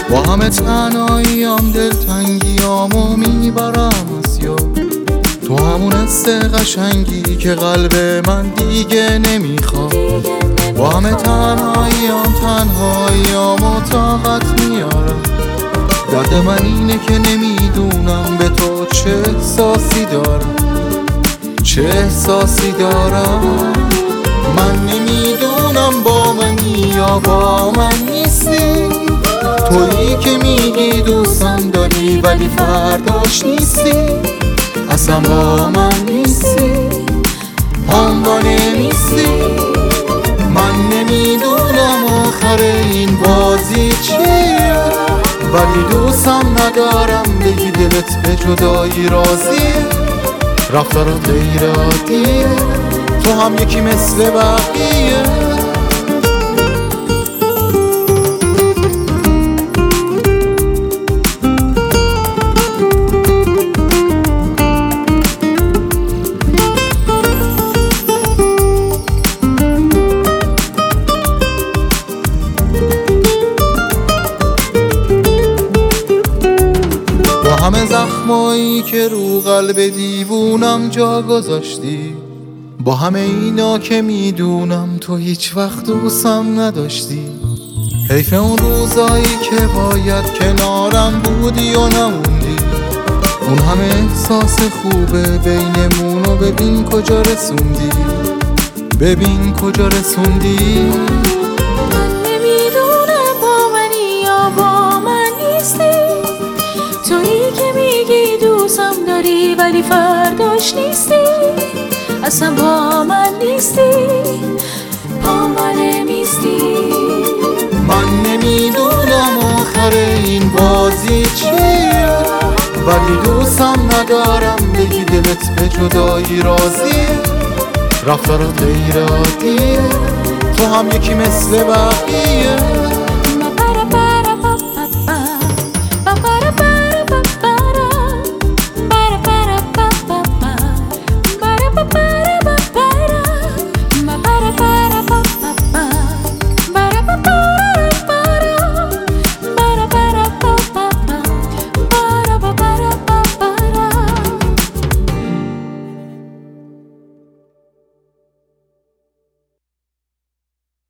با همه تنهاییام دلتنگیامو میبرم از یاد. تو همون حس قشنگی که قلب من دیگه نمیخواد. با همه تنهاییامو طاقت میارم. درد من اینه که نمیدونم به تو چه احساسی دارم، چه احساسی دارم. من نمیدونم با منی یا با من نیستی. تویی که میگی دوستم داری ولی فرداش نیستی. اصلا با من نیستی، با نمیستی. من نمیدونم آخر این بازی چیه، ولی دوستم ندارم بگی دلت به جدایی راضیه. رفتارات غیر عادیه، تو هم یکی مثل بقیه. همه زخمایی که رو قلب دیوونم جا گذاشتی، با همه اینا که میدونم تو هیچ وقت دوستم نداشتی. حیف اون روزایی که باید کنارم بودی و نموندی. اون همه احساس خوبه بینمونو ببین کجا رسوندی، ببین کجا رسوندی. ولی فرداش نیستی، اصلا با من نیستی، با من نمیستی. من نمیدونم آخر این بازی چیه، ولی دوستم ندارم بگی دلت به جدایی راضیه. رفتارات غیر عادیه، تو هم یکی مثل بقیه.